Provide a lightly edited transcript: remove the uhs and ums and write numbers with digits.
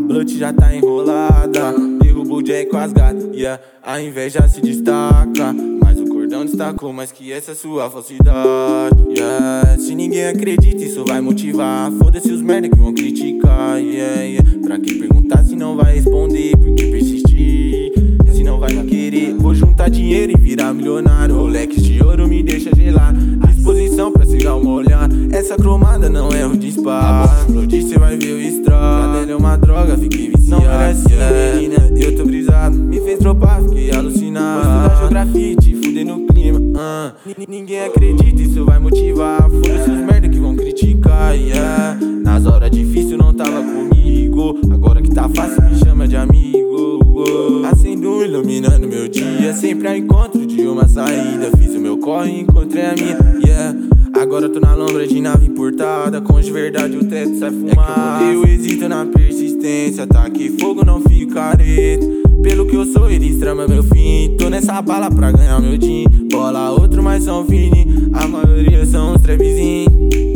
blunt já tá enrolada. Derruba o Jack com as gatas, yeah. A inveja se destaca, mas o cordão destacou mais que essa sua falsidade, yeah. Se ninguém acredita, isso vai motivar. Foda-se os merda que vão criticar, yeah, yeah. Pra que perguntar se não vai responder? Por que persistir? Se não vai querer, vou juntar dinheiro e virar milionário. Rolex de ouro me deixa gelado, disposição pra cegar uma olhada. Essa cromada não é o disparo. Explodir cê vai ver o estrago. Dela é uma droga, fiquei viciado. Não era assim, menina, eu tô brisado. Me fez dropar, fiquei alucinado. Vou estudar geografia, te fuder no clima. Ninguém acredita, isso vai motivar. Foda-se os merda que vão criticar, yeah. Nas horas difíceis não tava comigo, agora que tá fácil me chama de amigo. Acendo iluminando meu dia, sempre ao encontro de uma saída. Fiz o meu corre e encontrei a minha, yeah. Agora tô na lombra de nave importada, com de verdade o teto sai fumado. Eu hesito na persistência, taquei fogo, não fico careta. Pelo que eu sou, eles tramam meu fim. Tô nessa bala pra ganhar meu din. Bola outro, mas são fininhos. A maioria são os trapzinhos.